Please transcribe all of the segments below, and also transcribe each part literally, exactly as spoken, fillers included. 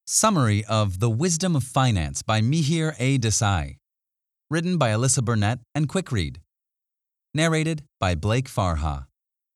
Summary of The Wisdom of Finance by Mihir A. Desai. Written by Alyssa Burnett and Quickread. Narrated by Blake Farha.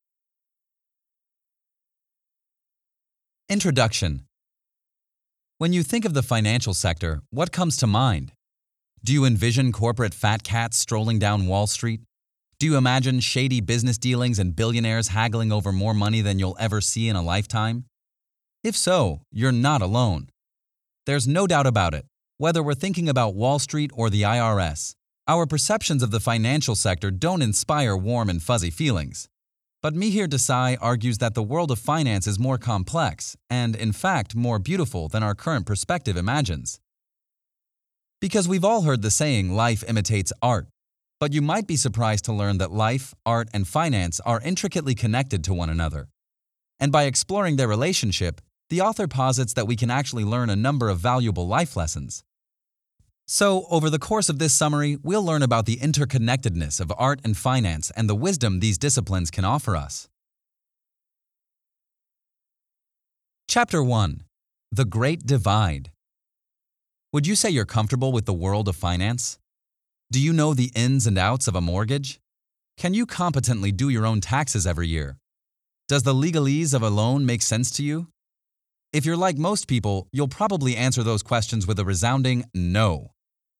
Introduction. When you think of the financial sector, what comes to mind? Do you envision corporate fat cats strolling down Wall Street? Do you imagine shady business dealings and billionaires haggling over more money than you'll ever see in a lifetime? If so, you're not alone. There's no doubt about it. Whether we're thinking about Wall Street or the I R S, our perceptions of the financial sector don't inspire warm and fuzzy feelings. But Mihir Desai argues that the world of finance is more complex and, in fact, more beautiful than our current perspective imagines. Because we've all heard the saying, life imitates art. But you might be surprised to learn that life, art, and finance are intricately connected to one another. And by exploring their relationship, the author posits that we can actually learn a number of valuable life lessons. So, over the course of this summary, we'll learn about the interconnectedness of art and finance and the wisdom these disciplines can offer us. Chapter one. The Great Divide. Would you say you're comfortable with the world of finance? Do you know the ins and outs of a mortgage? Can you competently do your own taxes every year? Does the legalese of a loan make sense to you? If you're like most people, you'll probably answer those questions with a resounding no.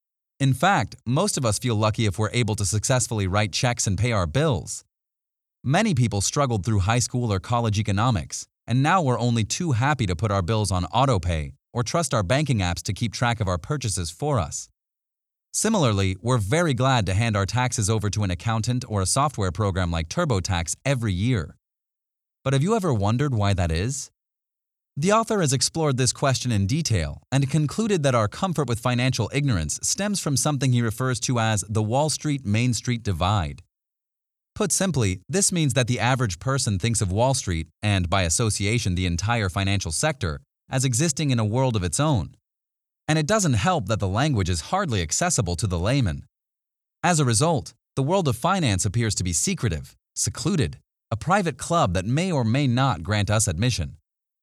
In fact, most of us feel lucky if we're able to successfully write checks and pay our bills. Many people struggled through high school or college economics, and now we're only too happy to put our bills on autopay or trust our banking apps to keep track of our purchases for us. Similarly, we're very glad to hand our taxes over to an accountant or a software program like TurboTax every year. But have you ever wondered why that is? The author has explored this question in detail and concluded that our comfort with financial ignorance stems from something he refers to as the Wall Street-Main Street divide. Put simply, this means that the average person thinks of Wall Street, and by association the entire financial sector, as existing in a world of its own. And it doesn't help that the language is hardly accessible to the layman. As a result, the world of finance appears to be secretive, secluded, a private club that may or may not grant us admission.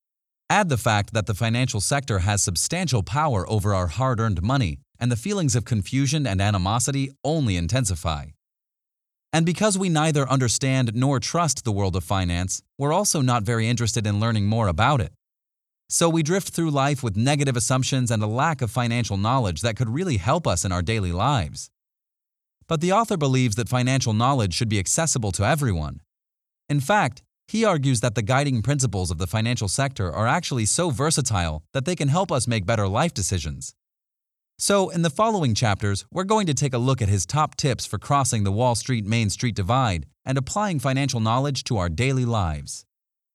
Add the fact that the financial sector has substantial power over our hard-earned money, and the feelings of confusion and animosity only intensify. And because we neither understand nor trust the world of finance, we're also not very interested in learning more about it. So we drift through life with negative assumptions and a lack of financial knowledge that could really help us in our daily lives. But the author believes that financial knowledge should be accessible to everyone. In fact, he argues that the guiding principles of the financial sector are actually so versatile that they can help us make better life decisions. So, in the following chapters, we're going to take a look at his top tips for crossing the Wall Street-Main Street divide and applying financial knowledge to our daily lives.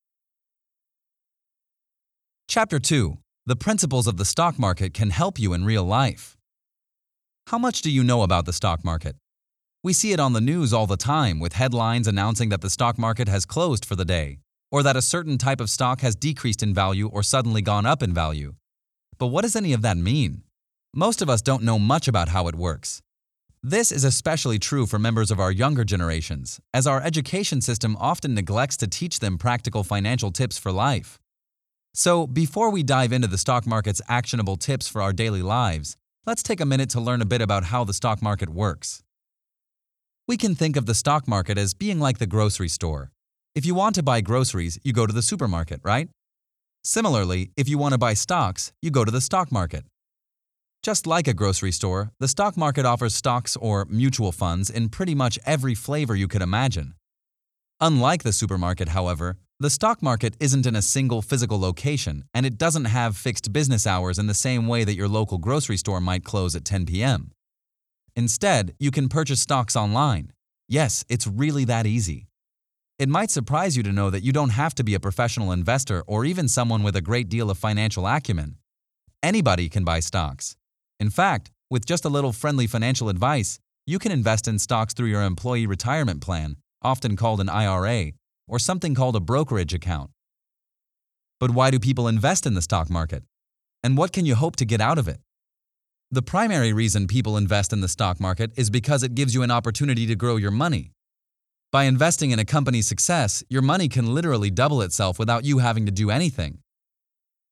Chapter two. The principles of the stock market can help you in real life. How much do you know about the stock market? We see it on the news all the time with headlines announcing that the stock market has closed for the day, or that a certain type of stock has decreased in value or suddenly gone up in value. But what does any of that mean? Most of us don't know much about how it works. This is especially true for members of our younger generations, as our education system often neglects to teach them practical financial tips for life. So, before we dive into the stock market's actionable tips for our daily lives, let's take a minute to learn a bit about how the stock market works. We can think of the stock market as being like the grocery store. If you want to buy groceries, you go to the supermarket, right? Similarly, if you want to buy stocks, you go to the stock market. Just like a grocery store, the stock market offers stocks or mutual funds in pretty much every flavor you could imagine. Unlike the supermarket, however, the stock market isn't in a single physical location, and it doesn't have fixed business hours in the same way that your local grocery store might close at ten p m Instead, you can purchase stocks online. Yes, it's really that easy. It might surprise you to know that you don't have to be a professional investor or even someone with a great deal of financial acumen. Anybody can buy stocks. In fact, with just a little friendly financial advice, you can invest in stocks through your employee retirement plan, often called an I R A, or something called a brokerage account. But why do people invest in the stock market? And what can you hope to get out of it? The primary reason people invest in the stock market is because it gives you an opportunity to grow your money. By investing in a company's success, your money can literally double itself without you having to do anything.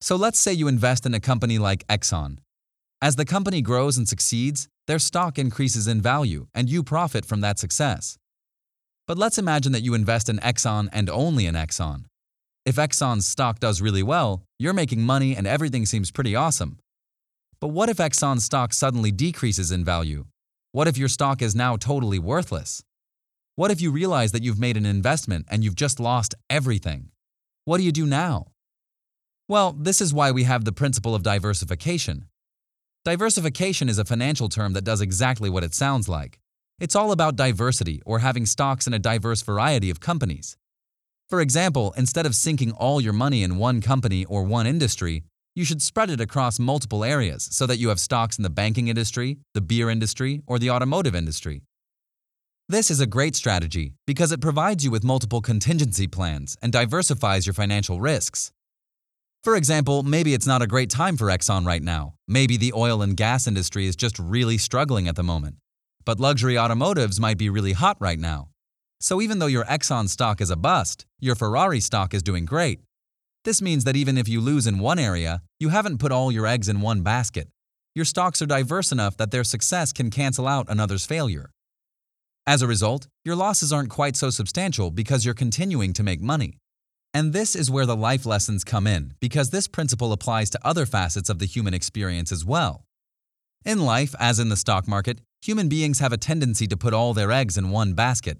So let's say you invest in a company like Exxon. As the company grows and succeeds, their stock increases in value and you profit from that success. But let's imagine that you invest in Exxon and only in Exxon. If Exxon's stock does really well, you're making money and everything seems pretty awesome. But what if Exxon's stock suddenly decreases in value? What if your stock is now totally worthless? What if you realize that you've made an investment and you've just lost everything? What do you do now? Well, this is why we have the principle of diversification. Diversification is a financial term that does exactly what it sounds like. It's all about diversity or having stocks in a diverse variety of companies. For example, instead of sinking all your money in one company or one industry, you should spread it across multiple areas so that you have stocks in the banking industry, the beer industry, or the automotive industry. This is a great strategy because it provides you with multiple contingency plans and diversifies your financial risks. For example, maybe it's not a great time for Exxon right now. Maybe the oil and gas industry is just really struggling at the moment. But luxury automotives might be really hot right now. So even though your Exxon stock is a bust, your Ferrari stock is doing great. This means that even if you lose in one area, you haven't put all your eggs in one basket. Your stocks are diverse enough that their success can cancel out another's failure. As a result, your losses aren't quite so substantial because you're continuing to make money. And this is where the life lessons come in, because this principle applies to other facets of the human experience as well. In life, as in the stock market, human beings have a tendency to put all their eggs in one basket.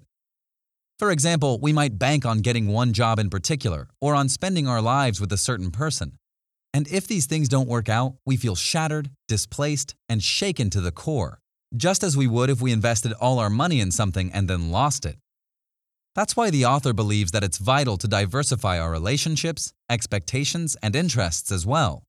For example, we might bank on getting one job in particular, or on spending our lives with a certain person. And if these things don't work out, we feel shattered, displaced, and shaken to the core, just as we would if we invested all our money in something and then lost it. That's why the author believes that it's vital to diversify our relationships, expectations, and interests as well.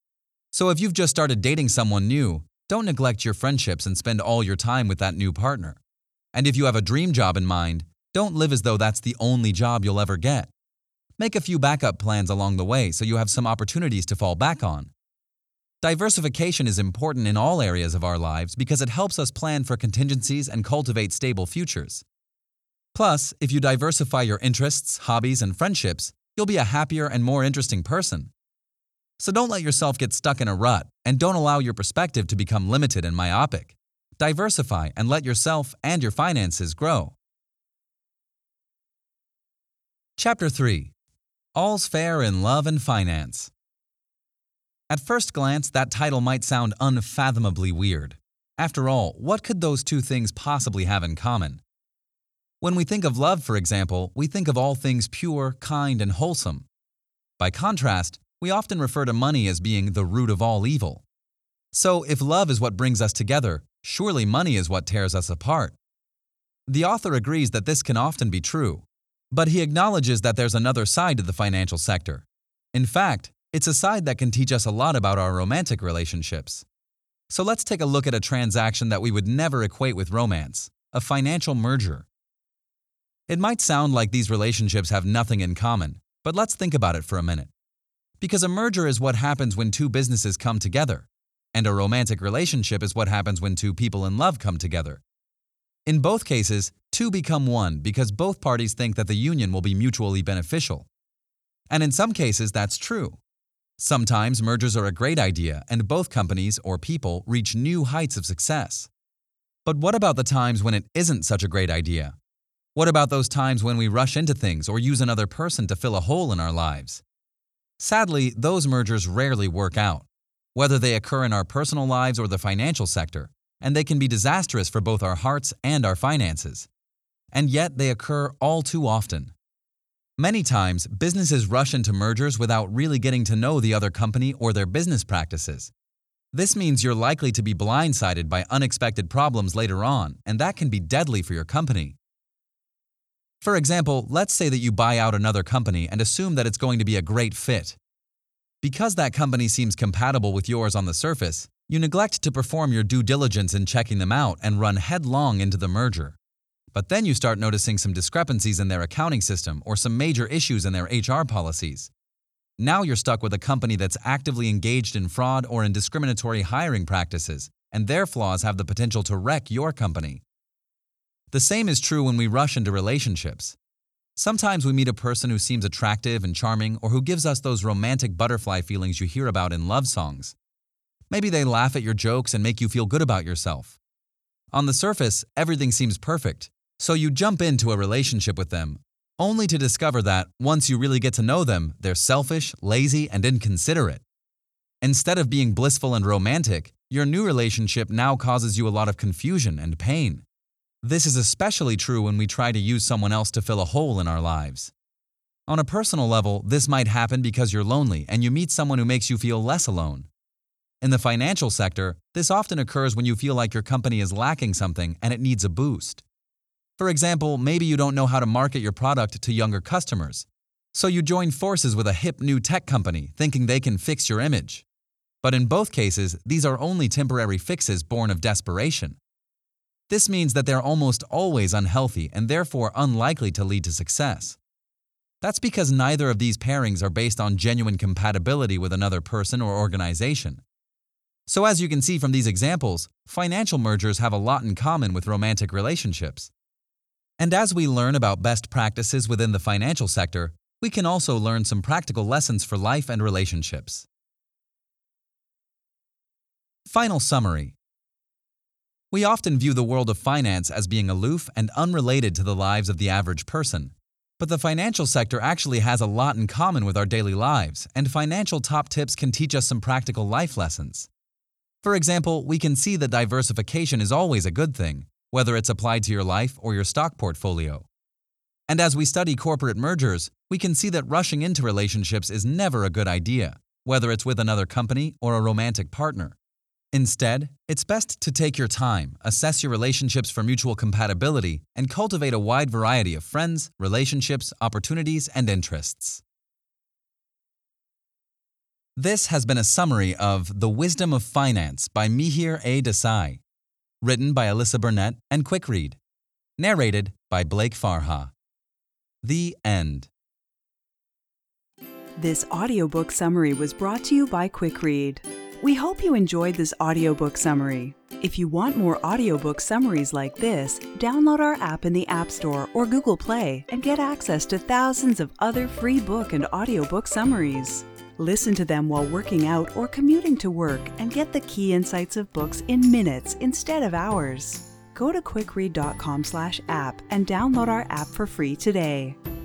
So if you've just started dating someone new, don't neglect your friendships and spend all your time with that new partner. And if you have a dream job in mind, don't live as though that's the only job you'll ever get. Make a few backup plans along the way so you have some opportunities to fall back on. Diversification is important in all areas of our lives because it helps us plan for contingencies and cultivate stable futures. Plus, if you diversify your interests, hobbies, and friendships, you'll be a happier and more interesting person. So don't let yourself get stuck in a rut, and don't allow your perspective to become limited and myopic. Diversify and let yourself and your finances grow. Chapter three. All's Fair in Love and Finance. At first glance, that title might sound unfathomably weird. After all, what could those two things possibly have in common? When we think of love, for example, we think of all things pure, kind, and wholesome. By contrast, we often refer to money as being the root of all evil. So, if love is what brings us together, surely money is what tears us apart. The author agrees that this can often be true, but he acknowledges that there's another side to the financial sector. In fact, it's a side that can teach us a lot about our romantic relationships. So let's take a look at a transaction that we would never equate with romance, a financial merger. It might sound like these relationships have nothing in common, but let's think about it for a minute. Because a merger is what happens when two businesses come together, and a romantic relationship is what happens when two people in love come together. In both cases, two become one because both parties think that the union will be mutually beneficial. And in some cases, that's true. Sometimes mergers are a great idea and both companies or people reach new heights of success. But what about the times when it isn't such a great idea? What about those times when we rush into things or use another person to fill a hole in our lives? Sadly, those mergers rarely work out, whether they occur in our personal lives or the financial sector, and they can be disastrous for both our hearts and our finances. And yet they occur all too often. Many times, businesses rush into mergers without really getting to know the other company or their business practices. This means you're likely to be blindsided by unexpected problems later on, and that can be deadly for your company. For example, let's say that you buy out another company and assume that it's going to be a great fit. Because that company seems compatible with yours on the surface, you neglect to perform your due diligence in checking them out and run headlong into the merger. But then you start noticing some discrepancies in their accounting system or some major issues in their H R policies. Now you're stuck with a company that's actively engaged in fraud or in discriminatory hiring practices, and their flaws have the potential to wreck your company. The same is true when we rush into relationships. Sometimes we meet a person who seems attractive and charming or who gives us those romantic butterfly feelings you hear about in love songs. Maybe they laugh at your jokes and make you feel good about yourself. On the surface, everything seems perfect, so you jump into a relationship with them, only to discover that, once you really get to know them, they're selfish, lazy, and inconsiderate. Instead of being blissful and romantic, your new relationship now causes you a lot of confusion and pain. This is especially true when we try to use someone else to fill a hole in our lives. On a personal level, this might happen because you're lonely and you meet someone who makes you feel less alone. In the financial sector, this often occurs when you feel like your company is lacking something and it needs a boost. For example, maybe you don't know how to market your product to younger customers, so you join forces with a hip new tech company thinking they can fix your image. But in both cases, these are only temporary fixes born of desperation. This means that they're almost always unhealthy and therefore unlikely to lead to success. That's because neither of these pairings are based on genuine compatibility with another person or organization. So as you can see from these examples, financial mergers have a lot in common with romantic relationships. And as we learn about best practices within the financial sector, we can also learn some practical lessons for life and relationships. Final summary. We often view the world of finance as being aloof and unrelated to the lives of the average person. But the financial sector actually has a lot in common with our daily lives, and financial top tips can teach us some practical life lessons. For example, we can see that diversification is always a good thing, whether it's applied to your life or your stock portfolio. And as we study corporate mergers, we can see that rushing into relationships is never a good idea, whether it's with another company or a romantic partner. Instead, it's best to take your time, assess your relationships for mutual compatibility, and cultivate a wide variety of friends, relationships, opportunities, and interests. This has been a summary of The Wisdom of Finance by Mihir A. Desai, written by Alyssa Burnett and Quick Read, narrated by Blake Farha. The end. This audiobook summary was brought to you by Quick Read. We hope you enjoyed this audiobook summary. If you want more audiobook summaries like this, download our app in the App Store or Google Play and get access to thousands of other free book and audiobook summaries. Listen to them while working out or commuting to work and get the key insights of books in minutes instead of hours. Go to quick read dot com slash app and download our app for free today.